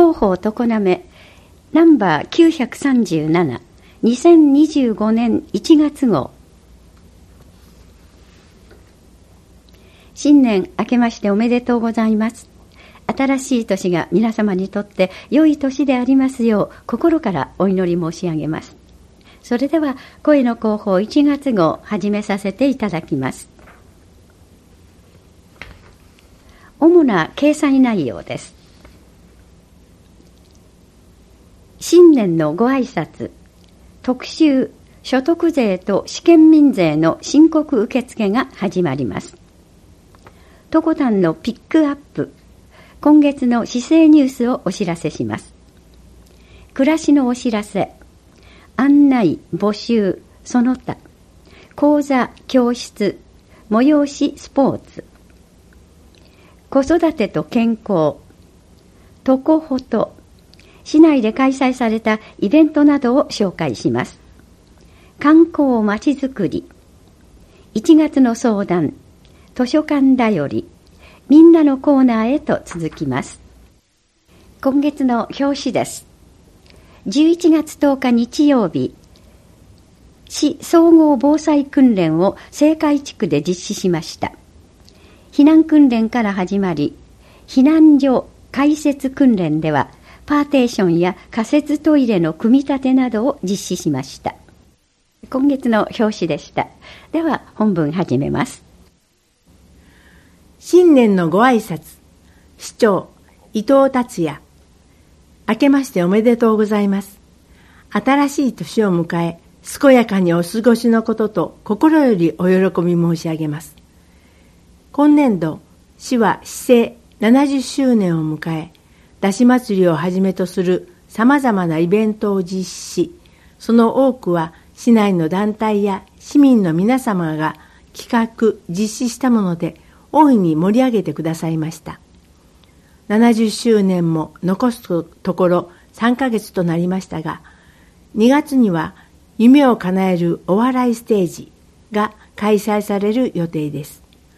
広報常滑ナンバー937 2025年1月号。新年明けましておめでとうございます。新しい年が皆様にとって良い年でありますよう心からお祈り申し上げます。それでは声の広報1月号始めさせていただきます。主な掲載内容です。新年のご挨拶、特集、所得税と試験民税の申告受付が始まります。トコタンのピックアップ、今月の市政ニュースをお知らせします。暮らしのお知らせ、案内、募集、その他、講座、教室、催し、スポーツ、子育てと健康、トコホト、市内で開催されたイベントなどを紹介します。観光まちづくり、1月の相談、図書館だより、みんなのコーナーへと続きます。今月の表紙です。11月10日日曜日、市総合防災訓練を青海地区で実施しました。避難訓練から始まり、避難所開設訓練では、パーテーションや仮設トイレの組み立てなどを実施しました。今月の表紙でした。では本文始めます。 新年のご挨拶、市長伊藤達也。明けましておめでとうございます。新しい年を迎え、健やかにお過ごしのことと心よりお喜び申し上げます。今年度、市は市政70周年を迎え、だし祭りをはじめとするさまざまなイベントを実施し、その多くは市内の団体や市民の皆様が企画・実施したもので、大いに盛り上げてくださいました。70周年も残すところ3ヶ月となりましたが、2月には夢を叶えるお笑いステージが開催される予定です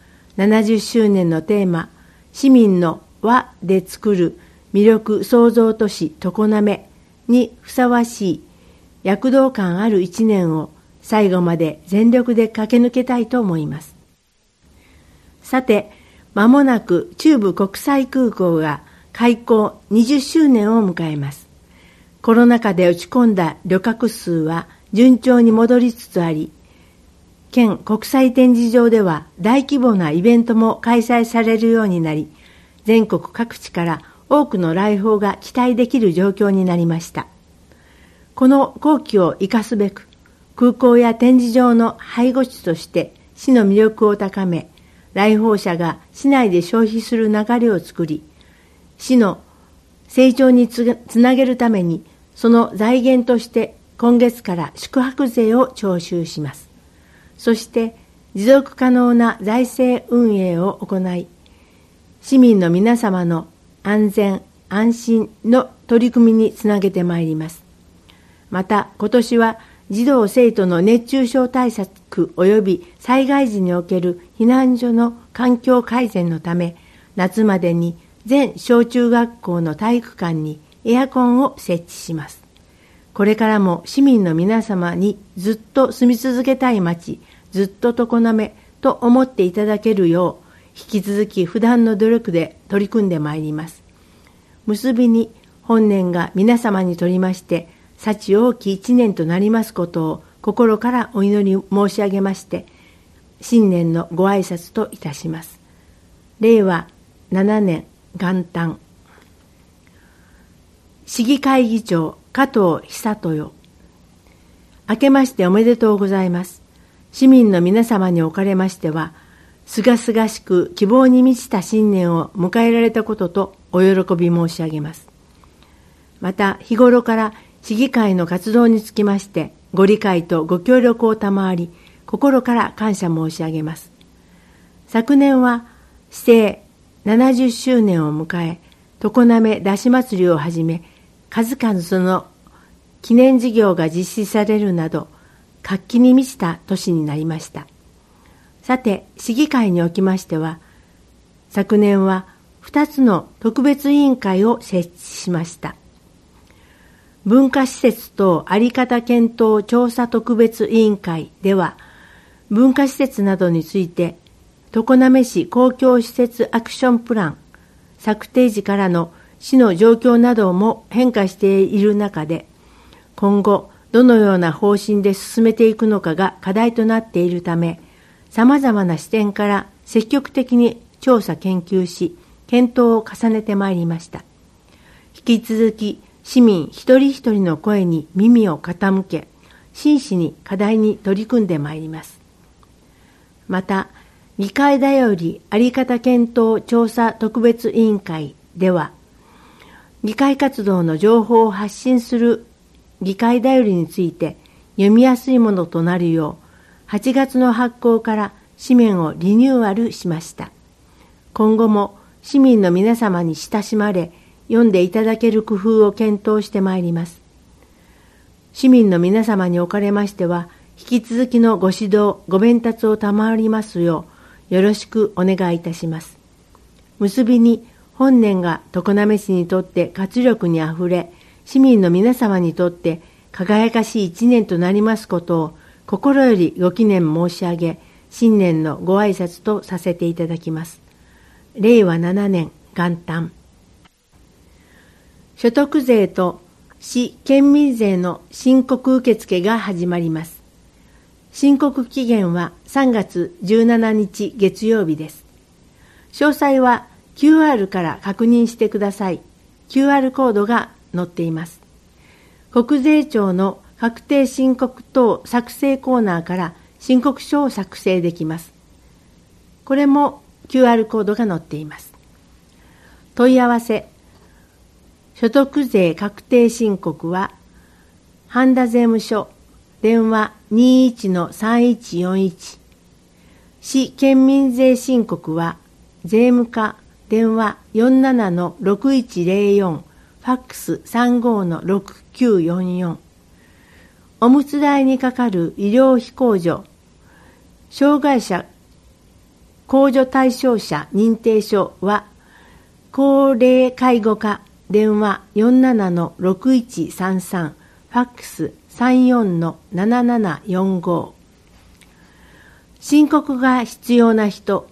。70周年のテーマ、市民の輪で作る魅力創造都市常滑にふさわしい躍動感ある一年を最後まで全力で駆け抜けたいと思います。さて、まもなく中部国際空港が開港20周年を迎えます。コロナ禍で落ち込んだ旅客数は順調に戻りつつあり、県国際展示場では大規模なイベントも開催されるようになり、全国各地から多くの来訪が期待できる状況になりました。この好機を生かすべく、空港や展示場の背後地として市の魅力を高め、来訪者が市内で消費する流れを作り、市の成長につなげるために、その財源として今月から宿泊税を徴収します。そして持続可能な財政運営を行い、市民の皆様の安全・安心の取り組みにつなげてまいります。また今年は児童生徒の熱中症対策及び災害時における避難所の環境改善のため、夏までに全小中学校の体育館にエアコンを設置します。これからも市民の皆様にずっと住み続けたい町、ずっと常滑と思っていただけるよう、引き続き不断の努力で取り組んでまいります。結びに本年が皆様にとりまして、幸多き一年となりますことを心からお祈り申し上げまして、新年のご挨拶といたします。令和7年元旦。市議会議長加藤久豊。明けましておめでとうございます。市民の皆様におかれましては、すがすがしく希望に満ちた新年を迎えられたこととお喜び申し上げます。また日頃から市議会の活動につきましてご理解とご協力を賜り、心から感謝申し上げます。昨年は市政70周年を迎え、常滑だし祭りをはじめ、数々その記念事業が実施されるなど、活気に満ちた年になりました。さて、市議会におきましては、昨年は 2つの特別委員会を設置しました。文化施設等あり方検討調査特別委員会では、文化施設などについて、常滑市公共施設アクションプラン策定時からの市の状況なども変化している中で、今後どのような方針で進めていくのかが課題となっているため、様々な視点から積極的に調査研究し、検討を重ねてまいりました。引き続き市民一人一人の声に耳を傾け、真摯に課題に取り組んでまいります。また、議会だよりあり方検討調査特別委員会では、議会活動の情報を発信する議会だよりについて読みやすいものとなるよう、8月の発行から紙面をリニューアルしました。今後も市民の皆様に親しまれ、読んでいただける工夫を検討してまいります。市民の皆様におかれましては、引き続きのご指導、ご鞭達を賜りますよう、よろしくお願いいたします。結びに、本年が常滑市にとって活力にあふれ、市民の皆様にとって輝かしい一年となりますことを、心よりご祈念申し上げ、新年のご挨拶とさせていただきます。令和7年元旦。所得税と市県民税の申告受付が始まります。申告期限は3月17日月曜日です。詳細は QR から確認してください。QR コードが載っています。国税庁の確定申告等作成コーナーから申告書を作成できます。これも QR コードが載っています。問い合わせ。所得税確定申告は、半田税務署、電話 21-3141。市県民税申告は、税務課、電話 47-6104、ファックス 35-6944。おむつ代にかかる医療費控除、障害者控除対象者認定書は、高齢介護課、電話 47-6133、ファックス 34-7745。申告が必要な人。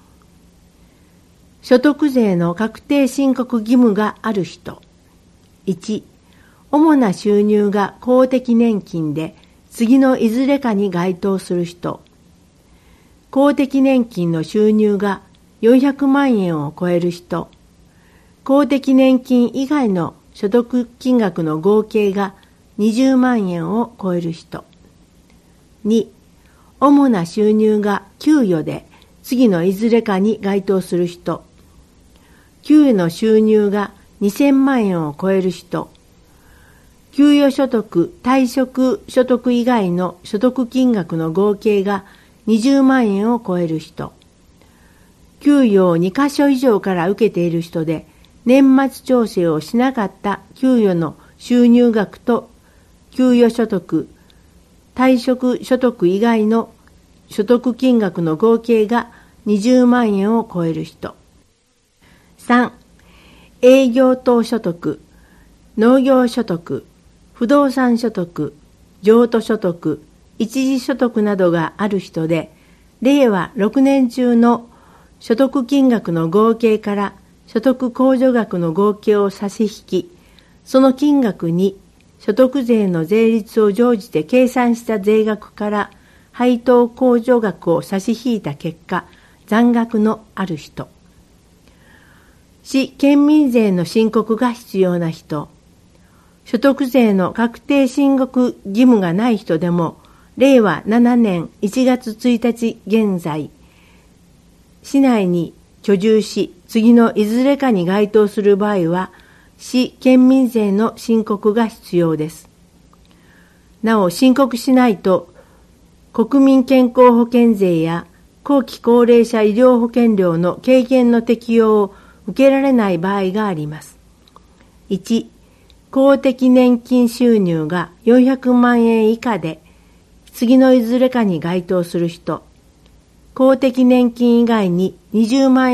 所得税の確定申告義務がある人。1、主な収入が公的年金で、次のいずれかに該当する人。公的年金の収入が400万円を超える人。公的年金以外の所得金額の合計が20万円を超える人。2、主な収入が給与で次のいずれかに該当する人。給与の収入が2000万円を超える人。給与所得、退職所得以外の所得金額の合計が20万円を超える人。給与を2カ所以上から受けている人で、年末調整をしなかった給与の収入額と給与所得、退職所得以外の所得金額の合計が20万円を超える人。3、営業等所得、農業所得、不動産所得、譲渡所得、一時所得などがある人で、令和6年中の所得金額の合計から所得控除額の合計を差し引き、その金額に所得税の税率を乗じて計算した税額から配当控除額を差し引いた結果、残額のある人。市県民税の申告が必要な人。所得税の確定申告義務がない人でも、令和7年1月1日現在、市内に居住し、次のいずれかに該当する場合は、市県民税の申告が必要です。なお、申告しないと、国民健康保険税や後期高齢者医療保険料の軽減の適用を受けられない場合があります。1、公的年金収入が400万円以下で、次のいずれかに該当する人、公的年金以外に20万円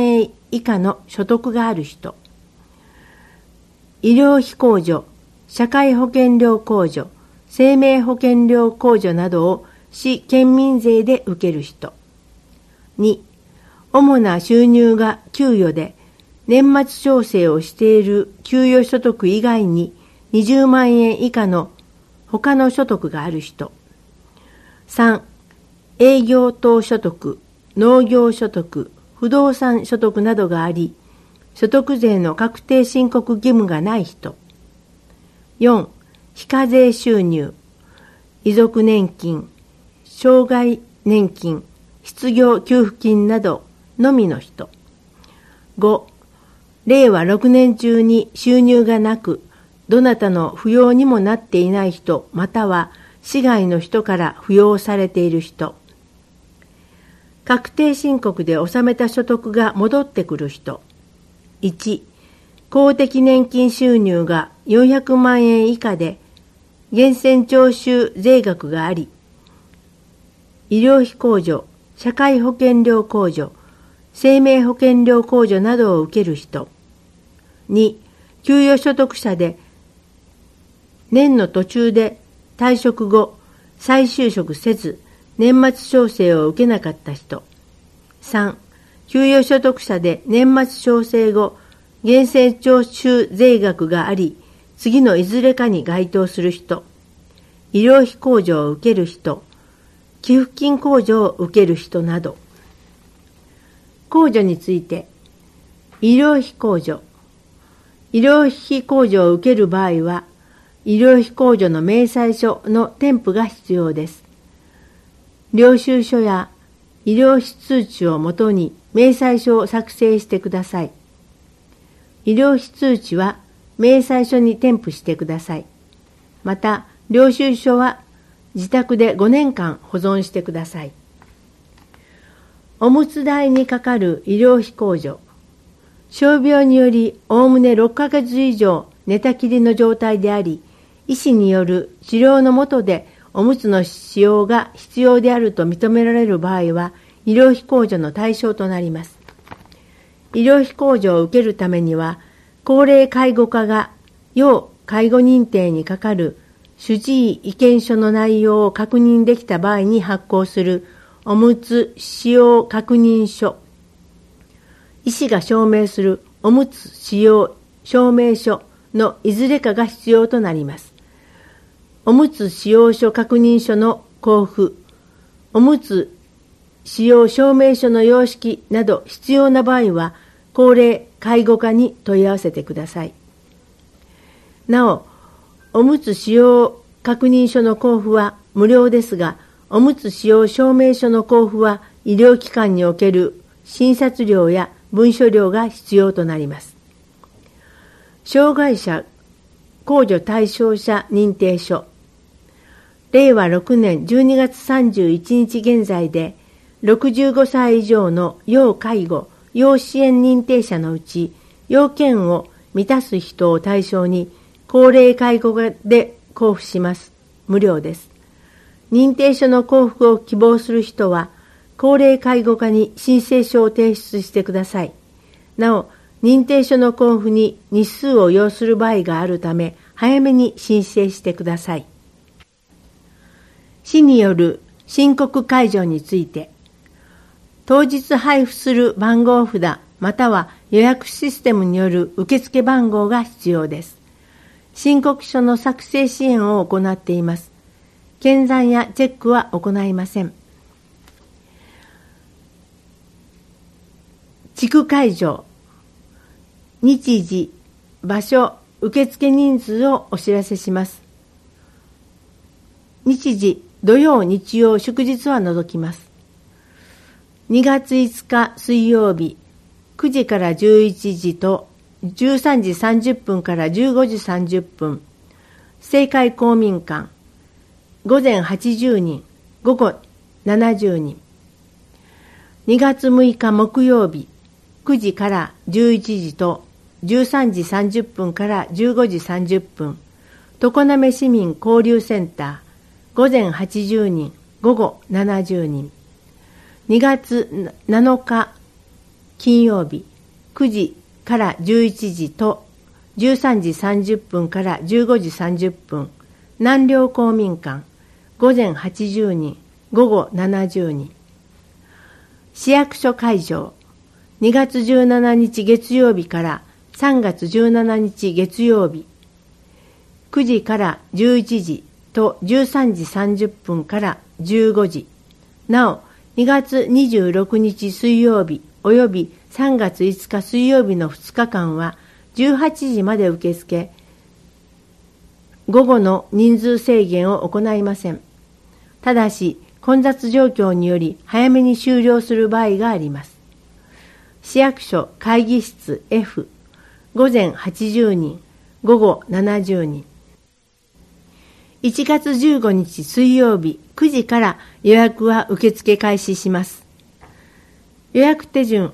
以下の所得がある人、医療費控除、社会保険料控除、生命保険料控除などを市県民税で受ける人。2、主な収入が給与で年末調整をしている給与所得以外に20万円以下の他の所得がある人。3、営業等所得、農業所得、不動産所得などがあり、所得税の確定申告義務がない人。4、非課税収入、遺族年金、障害年金、失業給付金などのみの人。5、令和6年中に収入がなく、どなたの扶養にもなっていない人、または市外の人から扶養されている人。確定申告で納めた所得が戻ってくる人。1、公的年金収入が400万円以下で、源泉徴収税額があり、医療費控除、社会保険料控除、生命保険料控除などを受ける人。2、給与所得者で、年の途中で退職後、再就職せず、年末調整を受けなかった人。3、給与所得者で年末調整後、源泉徴収税額があり、次のいずれかに該当する人。医療費控除を受ける人。寄付金控除を受ける人など。控除について、医療費控除。医療費控除を受ける場合は、医療費控除の明細書の添付が必要です。領収書や医療費通知をもとに明細書を作成してください。医療費通知は明細書に添付してください。また、領収書は自宅で5年間保存してください。おむつ代にかかる医療費控除。傷病によりおおむね6ヶ月以上寝たきりの状態であり、医師による治療の下でおむつの使用が必要であると認められる場合は、医療費控除の対象となります。医療費控除を受けるためには、高齢介護課が要介護認定にかかる主治医意見書の内容を確認できた場合に発行するおむつ使用確認書、医師が証明するおむつ使用証明書のいずれかが必要となります。おむつ使用書確認書の交付、おむつ使用証明書の様式など必要な場合は、高齢介護課に問い合わせてください。なお、おむつ使用確認書の交付は無料ですが、おむつ使用証明書の交付は医療機関における診察料や文書料が必要となります。障害者控除対象者認定書。令和6年12月31日現在で、65歳以上の要介護、要支援認定者のうち、要件を満たす人を対象に、高齢介護課で交付します。無料です。認定書の交付を希望する人は、高齢介護課に申請書を提出してください。なお、認定書の交付に日数を要する場合があるため、早めに申請してください。市による申告解除について、当日配布する番号札または予約システムによる受付番号が必要です。申告書の作成支援を行っています。検算やチェックは行いません。地区会場、日時、場所、受付人数をお知らせします。日時、土曜、日曜、祝日は除きます。2月5日水曜日、9時から11時と13時30分から15時30分、政界公民館、午前80人、午後70人。2月6日木曜日、9時から11時と13時30分から15時30分、常滑市民交流センター、午前80人、午後70人。2月7日金曜日、 9時から11時と13時30分から15時30分、南陵公民館、午前80人、午後70人。市役所会場、2月17日月曜日から3月17日月曜日、9時から11時と13時30分から15時。なお、2月26日水曜日および3月5日水曜日の2日間は18時まで受付、午後の人数制限を行いません。ただし、混雑状況により早めに終了する場合があります。市役所会議室 F、午前80人、午後70人。1月15日水曜日9時から予約は受付開始します。予約手順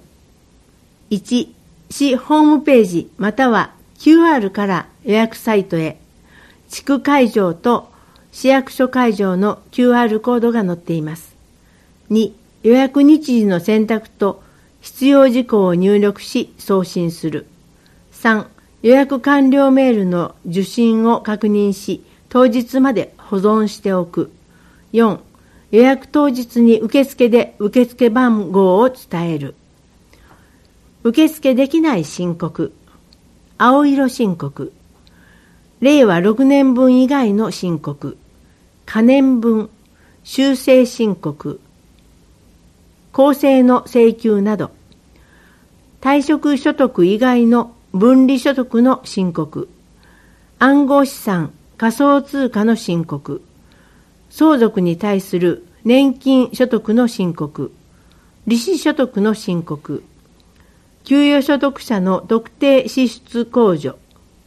1、市ホームページまたは QR から予約サイトへ、地区会場と市役所会場の QR コードが載っています。2、予約日時の選択と必要事項を入力し送信する。3、予約完了メールの受信を確認し当日まで保存しておく。4、予約当日に受付で受付番号を伝える。受付できない申告、青色申告、令和6年分以外の申告、可年分、修正申告、公正の請求など、退職所得以外の分離所得の申告、暗号資産、仮想通貨の申告、相続に対する年金所得の申告、利子所得の申告、給与所得者の特定支出控除、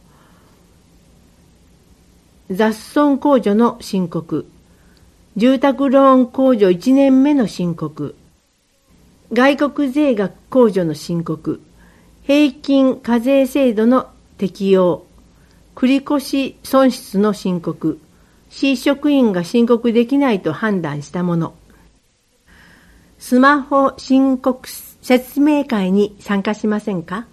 雑損控除の申告、住宅ローン控除1年目の申告、外国税額控除の申告、平均課税制度の適用、繰越損失の申告、市職員が申告できないと判断したもの。スマホ申告説明会に参加しませんか？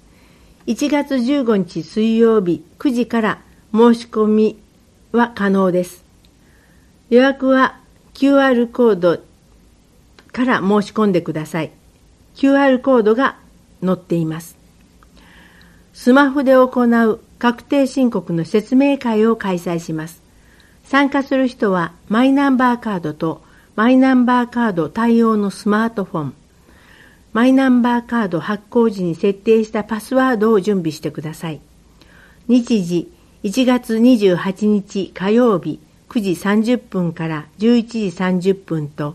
1 月15日水曜日9時から申し込みは可能です。予約は QR コードから申し込んでください。QR コードが載っています。スマホで行う確定申告の説明会を開催します。参加する人はマイナンバーカードとマイナンバーカード対応のスマートフォン、マイナンバーカード発行時に設定したパスワードを準備してください。日時1月28日火曜日9時30分から11時30分と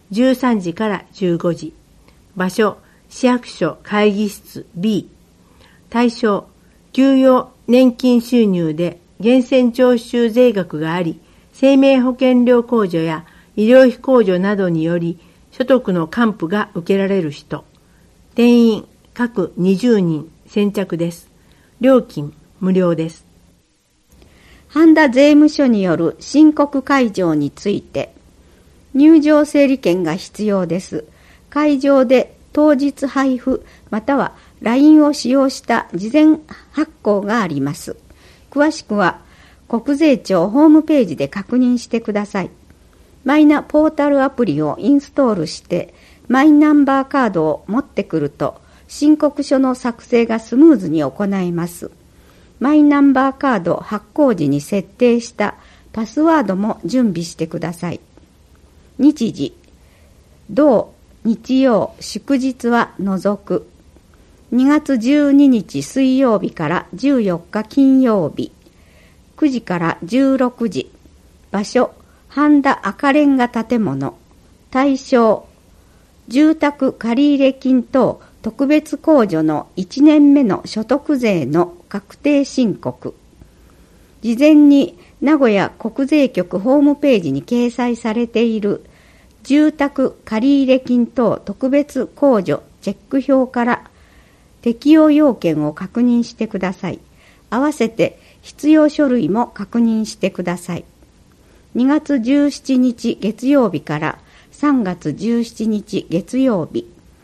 13時から15時。場所、市役所会議室 B。対象、給与年金収入で源泉徴収税額があり、生命保険料控除や医療費控除などにより所得の還付が受けられる人。定員各20人先着です。料金無料です。 半田税務署による申告開場について、入場整理券が必要です。開場で当日配布または LINE を使用した事前発行があります。詳しくは国税庁ホームページで確認してください。マイナポータルアプリをインストールしてマイナンバーカードを持ってくると申告書の作成がスムーズに行えます。マイナンバーカード発行時に設定したパスワードも準備してください。日時、同日曜祝日は除く。2月12日水曜日から14日金曜日、9時から16時。場所、半田赤レンガ建物。対象、住宅借入金等特別控除の1年目の所得税の確定申告。事前に名古屋国税局ホームページに掲載されている住宅借入金等特別控除チェック表から適用要件を確認してください。合わせて必要書類も確認してください。2月17日月曜日から3月17日月曜日、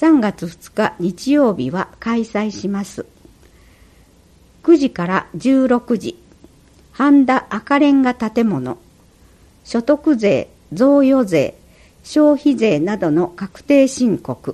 3月2日日曜日は開催します。9時から16時、半田赤レンガ建物、所得税、贈与税、消費税などの確定申告。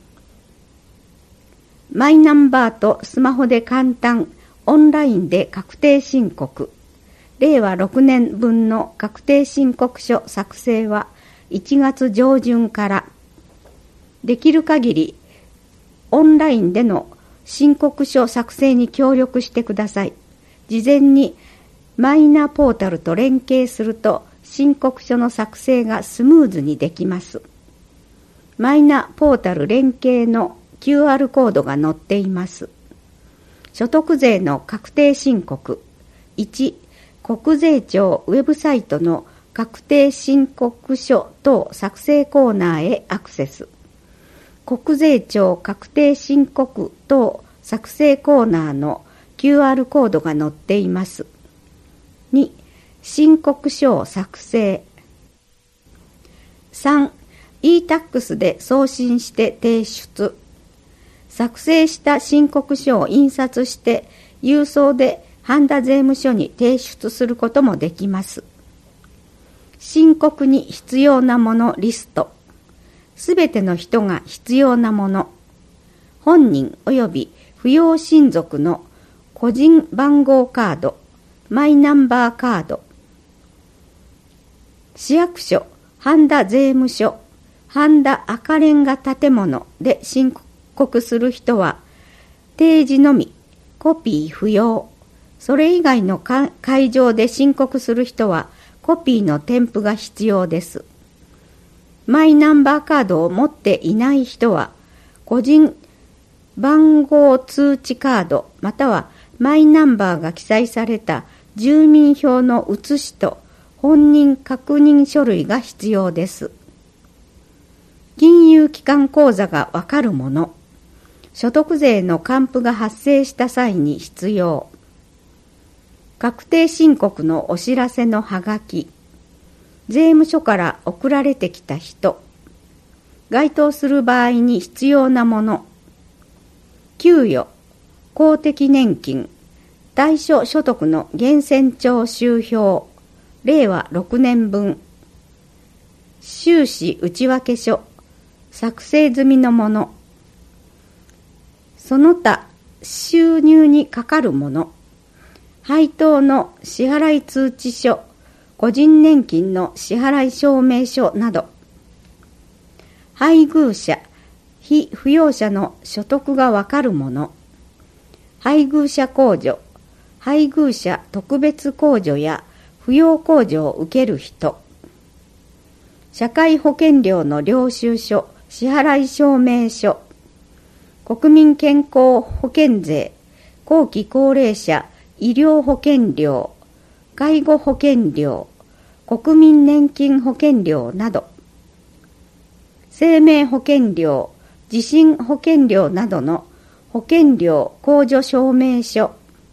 マイナンバーとスマホで簡単、オンラインで確定申告。令和6年分の確定申告書作成は1月上旬から。できる限りオンラインでの申告書作成に協力してください。事前にマイナポータルと連携すると申告書の作成がスムーズにできます。マイナポータル連携の QR コードが載っています。所得税の確定申告。1、国税庁ウェブサイトの確定申告書等作成コーナーへアクセス。国税庁確定申告等作成コーナーの QR コードが載っています。2、申告書を作成。3、e-tax で送信して提出。作成した申告書を印刷して郵送で半田税務署に提出することもできます。申告に必要なものリスト。すべての人が必要なもの。本人及び扶養親族の個人番号カード、マイナンバーカード。市役所、半田税務署、半田赤レンガ建物で申告する人は、提示のみ、コピー不要。それ以外の会場で申告する人は、コピーの添付が必要です。マイナンバーカードを持っていない人は、個人番号通知カードまたはマイナンバーが記載された住民票の写しと本人確認書類が必要です。金融機関口座がわかるもの、所得税の還付が発生した際に必要。確定申告のお知らせのはがき、税務署から送られてきた人、該当する場合に必要なもの、給与、公的年金、対処所得の源泉徴収票、令和6年分、収支内訳書、作成済みのもの、その他収入にかかるもの、配当の支払い通知書、個人年金の支払い証明書など、配偶者、被扶養者の所得がわかるもの、配偶者控除、配偶者特別控除や扶養控除を受ける人、社会保険料の領収書、支払い証明書、国民健康保険税、後期高齢者医療保険料、介護保険料、国民年金保険料など、生命保険料、地震保険料などの保険料控除証明書、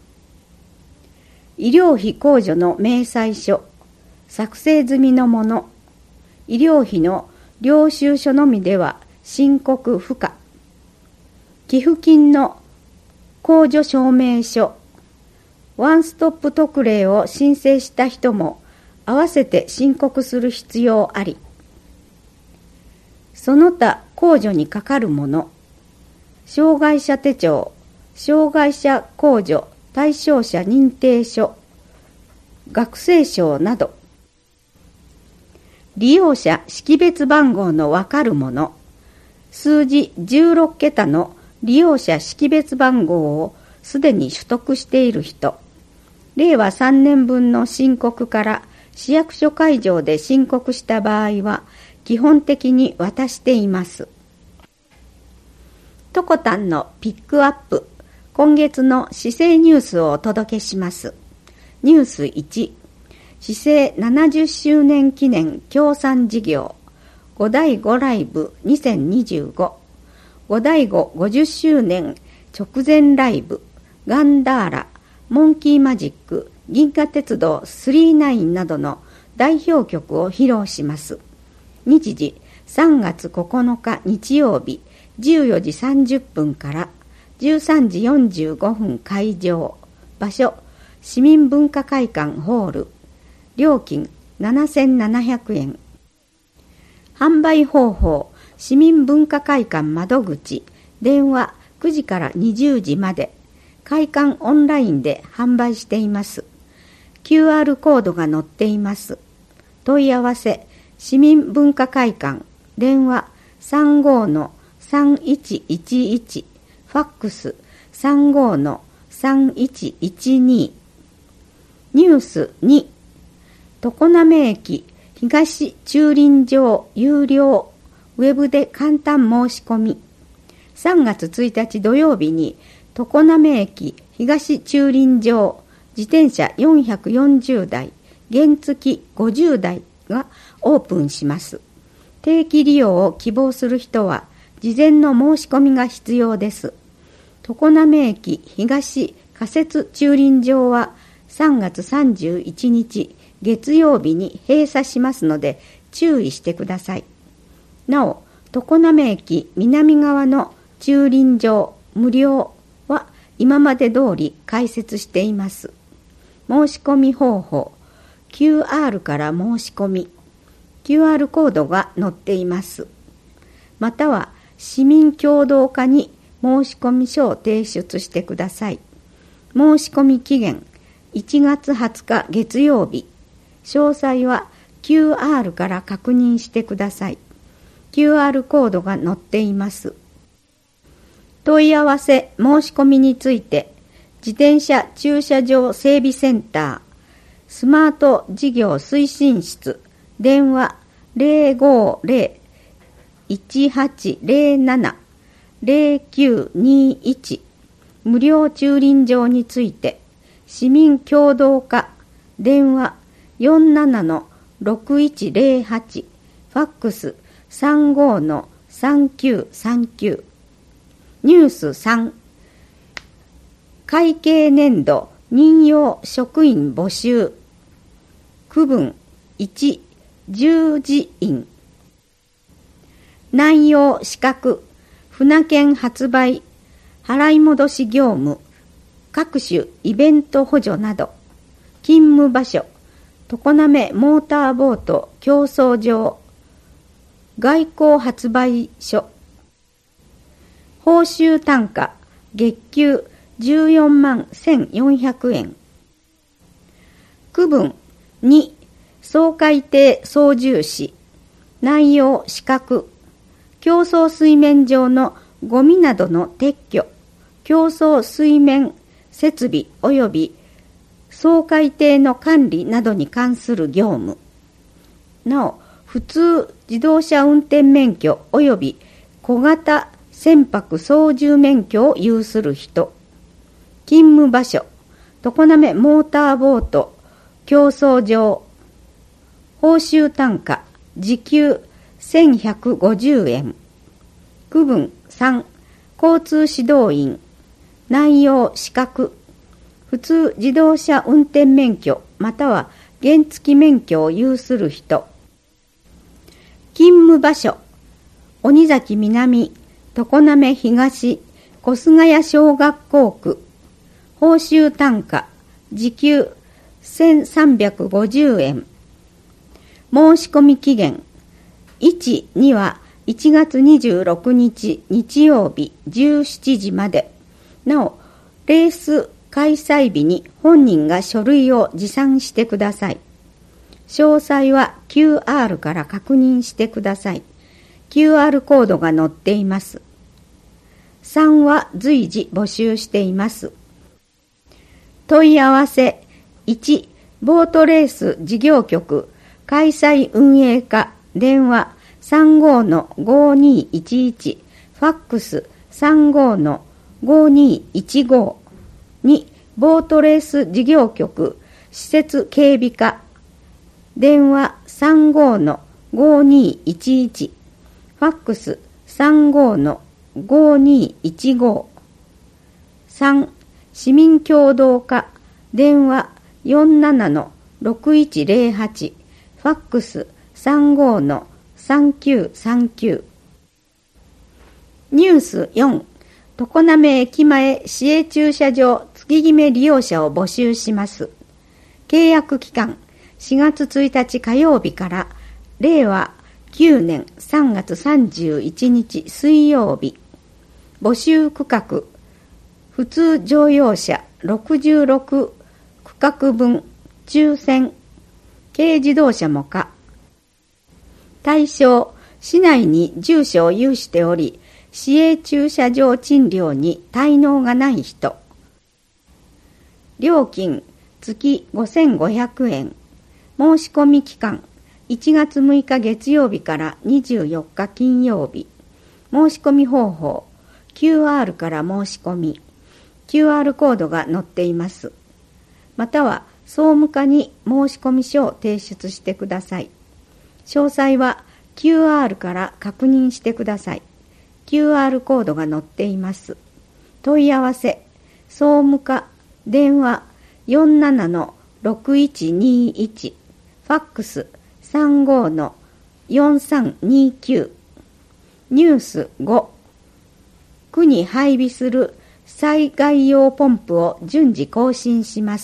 医療費控除の明細書、作成済みのもの、医療費の領収書のみでは申告不可、寄付金の控除証明書、ワンストップ特例を申請した人も合わせて申告する必要あり。その他控除にかかるもの、障害者手帳、障害者控除対象者認定書、学生証など、利用者識別番号のわかるもの、数字16桁の利用者識別番号をすでに取得している人、令和3年分の申告から市役所会場で申告した場合は基本的に渡しています。トコタンのピックアップ、今月の市政ニュースをお届けします。ニュース1、市政70周年記念協賛事業、五醍醐ライブ2025、五醍醐50周年直前ライブ、ガンダーラ、モンキーマジック、銀河鉄道39などの代表曲を披露します。日時3月9日日曜日 14時30分から13時45分開場。場所、市民文化会館ホール。料金7700円。販売方法、市民文化会館窓口。電話9時から20時まで。会館オンラインで販売しています。QR コードが載っています。問い合わせ、市民文化会館。電話35-3111。ファックス35-3112。ニュース2。常滑駅東駐輪場有料。ウェブで簡単申し込み。3月1日土曜日に常滑駅東駐輪場自転車440台、原付50台がオープンします。定期利用を希望する人は事前の申し込みが必要です。常滑駅東仮設駐輪場は3月31日月曜日に閉鎖しますので注意してください。なお、常滑駅南側の駐輪場無料は今まで通り開設しています。申し込み方法、QR から申し込み。QR コードが載っています。または市民協働課に申し込み書を提出してください。申し込み期限1月20日月曜日。詳細は QR から確認してください。QR コードが載っています。問い合わせ申し込みについて、自転車駐車場整備センター、スマート事業推進室、電話050-1807-0921、無料駐輪場について、市民協働課、電話47-6108、ファックス35-3939。ニュース3。会計年度任用職員募集。区分1、従事員。内容資格、船券発売、払い戻し業務、各種イベント補助など。勤務場所、常滑モーターボート競争場、外交発売所。報酬単価、月給14万1400円。区分2、掃海艇操縦士。内容資格、競争水面上のゴミなどの撤去、競争水面設備及び掃海艇の管理などに関する業務。なお、普通自動車運転免許及び小型船舶操縦免許を有する人。勤務場所、常滑モーターボート競争場。報酬単価、時給1150円。区分3、交通指導員。内容資格、普通自動車運転免許または原付免許を有する人。勤務場所、鬼崎南、常滑東、小菅谷小学校区。報酬単価、時給1350円。申し込み期限、1、2は1月26日日曜日17時まで。なお、レース開催日に本人が書類を持参してください。詳細は QR から確認してください。QR コードが載っています。3は随時募集しています。問い合わせ1、ボートレース事業局開催運営課、電話35-5211、ファックス35-5215。2、ボートレース事業局施設警備課、電話35-5211、ファックス35-5215。3、市民協働課、電話47-6108、ファックス35-3939。 ニュース4、常滑駅前市営駐車場月決め利用者を募集します。契約期間4月1日火曜日から令和9年3月31日水曜日。募集区画、普通乗用車66区画分抽選、軽自動車も可。対象、市内に住所を有しており、市営駐車場賃料に滞納がない人。料金、月5500円。申し込み期間、1月6日月曜日から24日金曜日。申し込み方法、QR から申し込み。QR コードが載っています。または、総務課に申し込み書を提出してください。詳細は QR から確認してください。QR コードが載っています。問い合わせ、総務課、電話 47-6121、ファックス 35-4329、ニュース5、区に配備する災害用ポンプを順次更新します。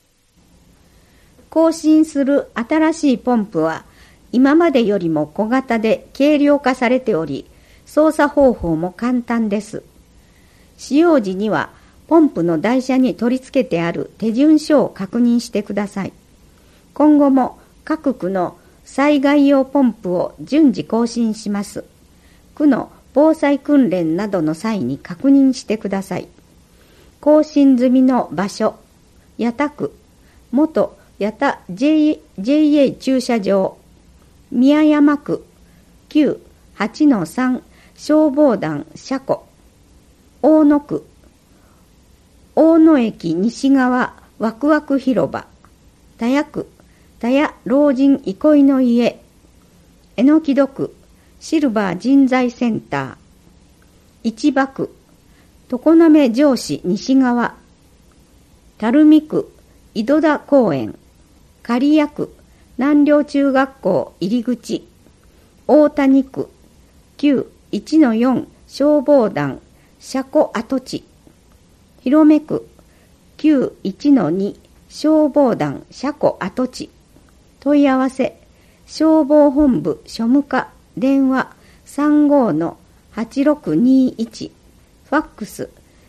更新する新しいポンプは今までよりも小型で軽量化されており、操作方法も簡単です。使用時にはポンプの台車に取り付けてある手順書を確認してください。今後も各区の災害用ポンプを順次更新します。区の防災訓練などの際に確認してください。更新済みの場所、八田区、元八田 JA 駐車場、宮山区、旧 8-3 消防団車庫、大野区、大野駅西側ワクワク広場、田谷区、田谷老人憩いの家、榎戸区、シルバー人材センター、市場区、常滑上市西側、垂水区、井戸田公園、刈谷区、南陵中学校入り口、大谷区、旧 1-4 消防団車庫跡地、広め区、旧 1-2 消防団車庫跡地。問い合わせ、消防本部庶務課、電話 35-8621、ファックス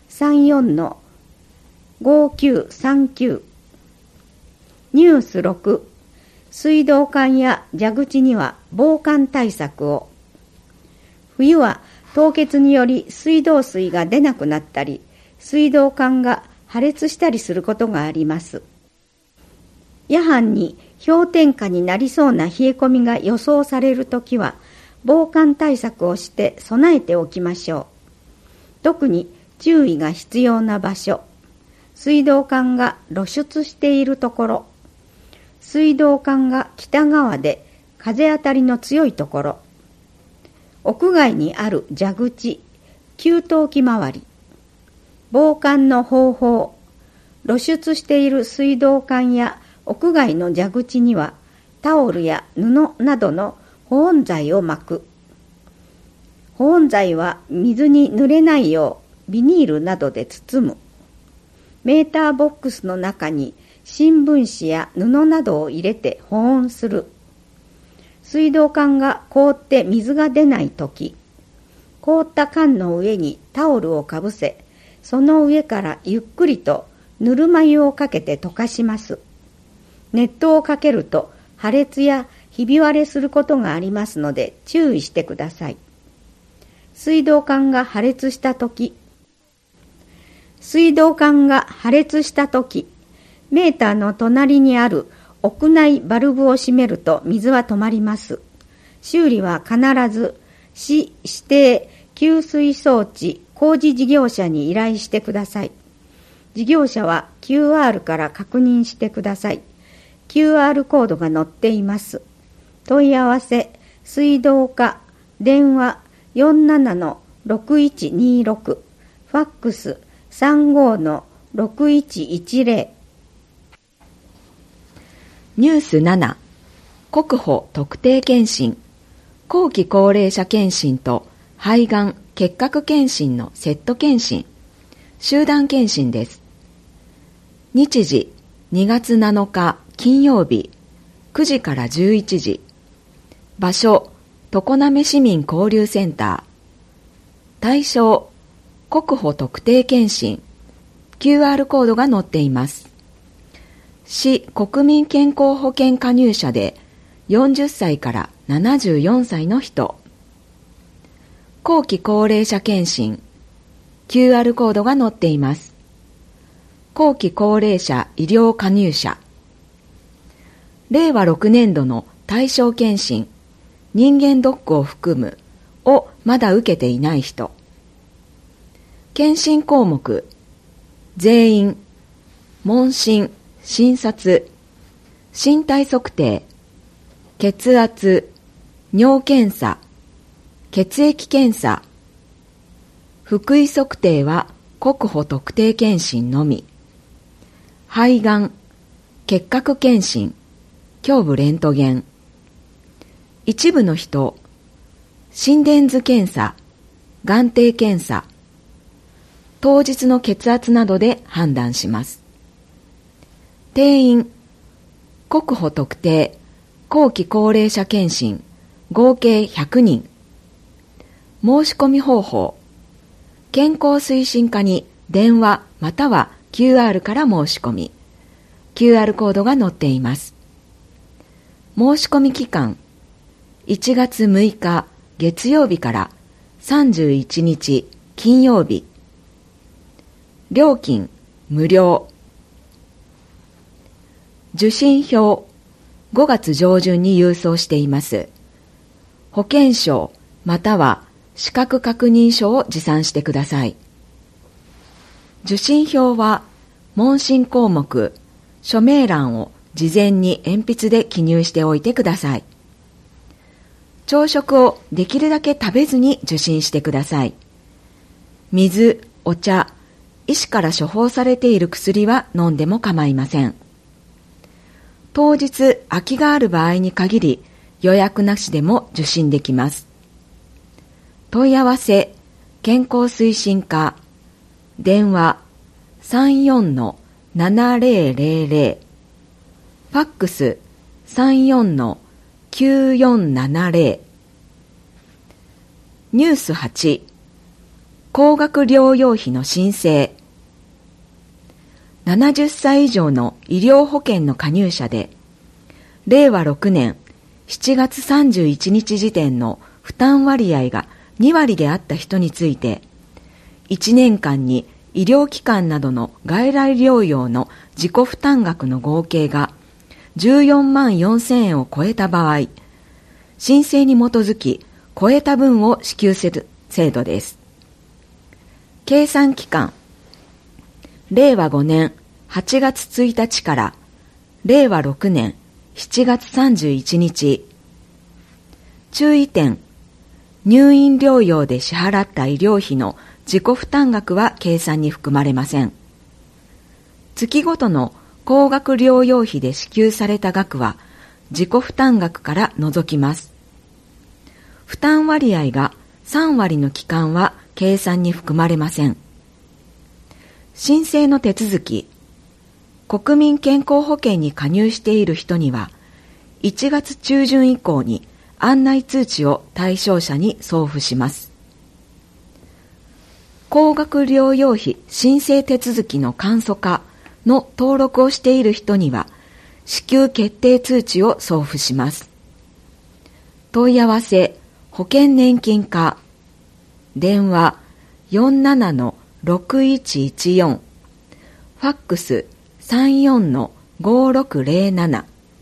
34-5939。ニュース6、水道管や蛇口には防寒対策を。冬は凍結により水道水が出なくなったり、水道管が破裂したりすることがあります。夜半に氷点下になりそうな冷え込みが予想されるときは、防寒対策をして備えておきましょう。特に注意が必要な場所、水道管が露出しているところ、水道管が北側で風当たりの強いところ、屋外にある蛇口、給湯器周り、防寒の方法、露出している水道管や屋外の蛇口にはタオルや布などの保温剤を巻く。保温剤は水に濡れないようビニールなどで包む。メーターボックスの中に新聞紙や布などを入れて保温する。水道管が凍って水が出ないとき、凍った缶の上にタオルをかぶせ、その上からゆっくりとぬるま湯をかけて溶かします。熱湯をかけると破裂やひび割れすることがありますので注意してください。水道管が破裂したとき、メーターの隣にある屋内バルブを閉めると水は止まります。修理は必ず市指定給水装置工事事業者に依頼してください。事業者は QR から確認してください。QR コードが載っています。問い合わせ、水道課、電話 47-6126、ファックス 35-6110。 ニュース7、国保特定健診、後期高齢者健診と肺がん結核検診のセット検診、集団検診です。日時2月7日金曜日9時から11時。場所、常滑市民交流センター。対象、国保特定健診。QR コードが載っています。市国民健康保険加入者で40歳から74歳の人。後期高齢者健診。QR コードが載っています。後期高齢者医療加入者。令和6年度の対象健診、人間ドックを含むをまだ受けていない人。検診項目、全員、問診、診察、身体測定、血圧、尿検査、血液検査、腹囲測定は国保特定健診のみ。肺がん、結核検診、胸部レントゲン。一部の人、心電図検査、眼底検査、当日の血圧などで判断します。定員、国保特定、後期高齢者検診、合計100人。申し込み方法、健康推進課に電話または QR から申し込み、QR コードが載っています。申し込み期間、1月6日月曜日から31日金曜日。料金無料。受診票、5月上旬に郵送しています。保険証または資格確認書を持参してください。受診票は問診項目、署名欄を事前に鉛筆で記入しておいてください。朝食をできるだけ食べずに受診してください。水、お茶、医師から処方されている薬は飲んでも構いません。当日空きがある場合に限り予約なしでも受診できます。問い合わせ、健康推進課、電話 34-7000、ファックス 34-9470。ニュース8、高額療養費の申請。70歳以上の医療保険の加入者で、令和6年7月31日時点の負担割合が2割であった人について、1年間に医療機関などの外来療養の自己負担額の合計が14万4000円を超えた場合、申請に基づき超えた分を支給する制度です。計算期間、令和5年8月1日から令和6年7月31日。注意点、入院療養で支払った医療費の自己負担額は計算に含まれません。月ごとの高額療養費で支給された額は自己負担額から除きます。負担割合が3割の期間は計算に含まれません。申請の手続き、国民健康保険に加入している人には1月中旬以降に案内通知を対象者に送付します。高額療養費申請手続きの簡素化の登録をしている人には支給決定通知を送付します。問い合わせ、保険年金課、電話 47-6114、ファックス 34-5607。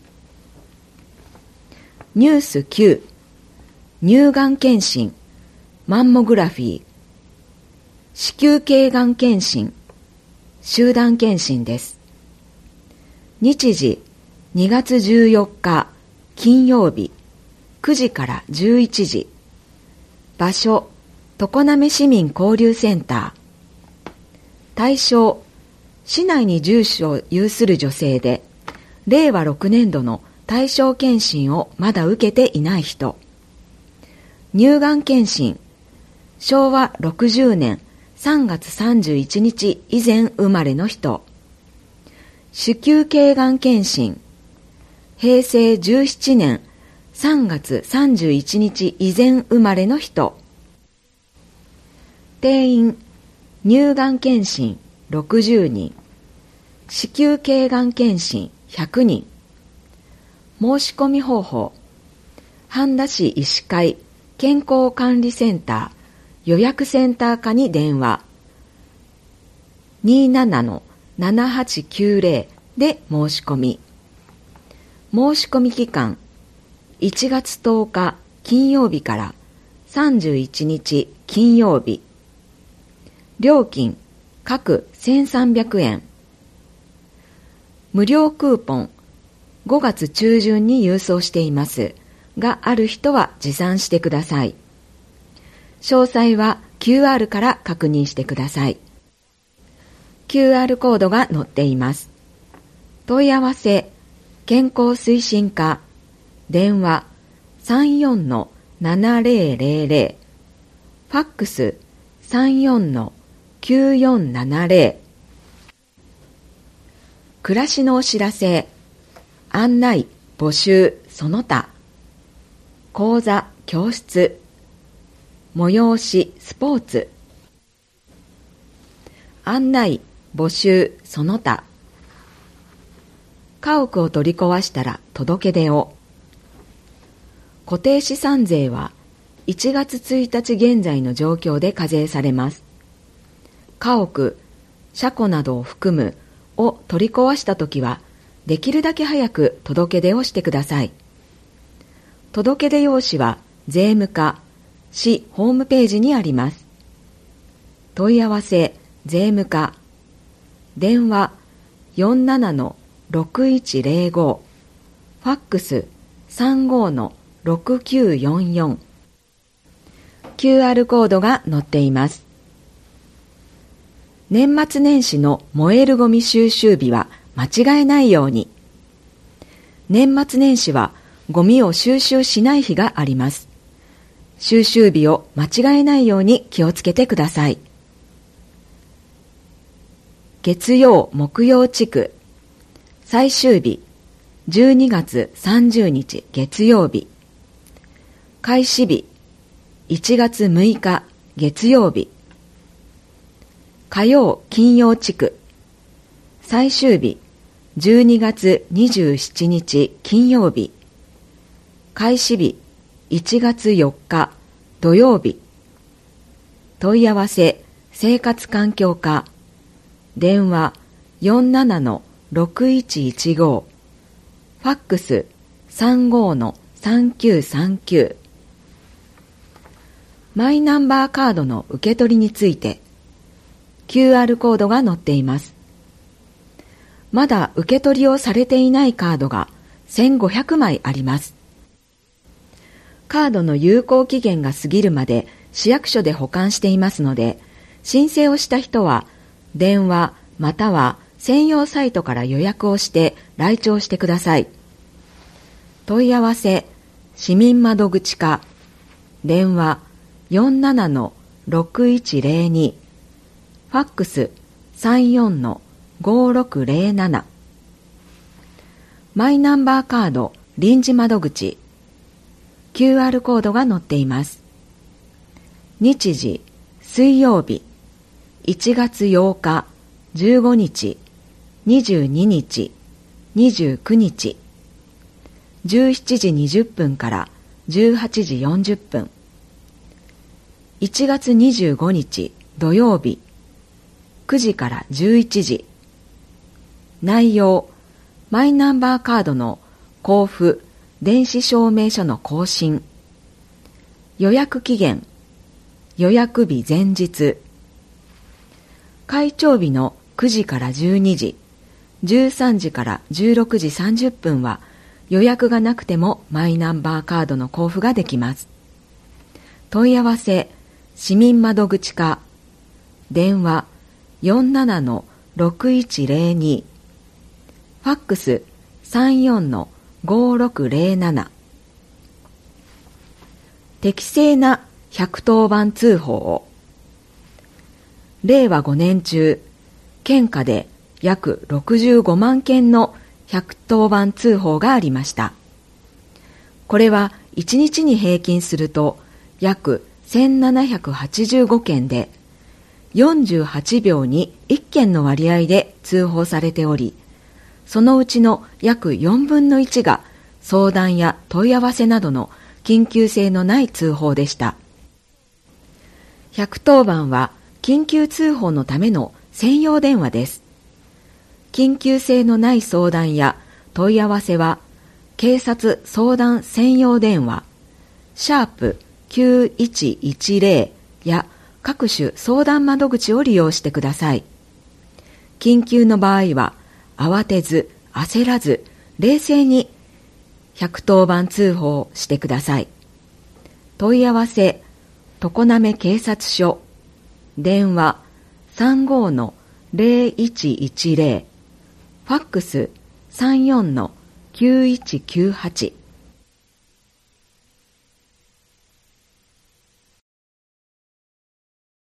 ニュース9、乳がん検診、マンモグラフィー、子宮頸がん検診、集団検診です。日時2月14日金曜日9時から11時。場所、常滑市民交流センター。対象、市内に住所を有する女性で、令和6年度の対象検診をまだ受けていない人。乳がん検診、 昭和60年3月31日以前生まれの人。子宮頸がん検診。平成17年3月31日以前生まれの人。定員、乳がん検診60人。子宮頸がん検診100人。申し込み方法。半田市医師会健康管理センター予約センター課に電話 27-7890 で申し込み。申し込み期間1月10日金曜日から31日金曜日。料金各1300円。無料クーポン5月中旬に郵送していますがある人は持参してください。詳細は QR から確認してください。QR コードが載っています。問い合わせ健康推進課電話 34-7000 ファックス 34-9470 暮らしのお知らせ案内募集その他講座教室催しスポーツ案内募集その他家屋を取り壊したら届け出を。固定資産税は1月1日現在の状況で課税されます。家屋、車庫などを含むを取り壊したときはできるだけ早く届け出をしてください。届け出用紙は税務課、市ホームページにあります。問い合わせ税務課電話 47-6105 ファックス 35-6944 QR コードが載っています。年末年始の燃えるゴミ収集日は間違えないように。年末年始はゴミを収集しない日があります。収集日を間違えないように気をつけてください。月曜木曜地区最終日12月30日月曜日。開始日1月6日月曜日。火曜金曜地区最終日12月27日金曜日。開始日1月4日土曜日。問い合わせ生活環境課電話 47-6115 ファックス 35-3939 マイナンバーカードの受け取りについて QR コードが載っています。まだ受け取りをされていないカードが1500枚あります。カードの有効期限が過ぎるまで市役所で保管していますので、申請をした人は電話または専用サイトから予約をして来庁してください。問い合わせ市民窓口課電話 47-6102 ファックス 34-5607 マイナンバーカード臨時窓口 QR コードが載っています。日時水曜日1月8日15日22日29日17時20分から18時40分1月25日土曜日9時から11時。内容マイナンバーカードの交付電子証明書の更新。予約期限予約日前日。開庁日の9時から12時13時から16時30分は予約がなくてもマイナンバーカードの交付ができます。問い合わせ市民窓口課電話 47-6102 ファックス 34-5607 適正な 110番通報を。令和5年中、県下で約65万件の110番通報がありました。これは1日に平均すると約1785件で、48秒に1件の割合で通報されており、そのうちの約4分の1が相談や問い合わせなどの緊急性のない通報でした。110番は緊急通報のための専用電話です。緊急性のない相談や問い合わせは、警察相談専用電話、#9110 や各種相談窓口を利用してください。緊急の場合は、慌てず、焦らず、冷静に110番通報してください。問い合わせ、常滑警察署、電話 35-0110、ファックス 34-9198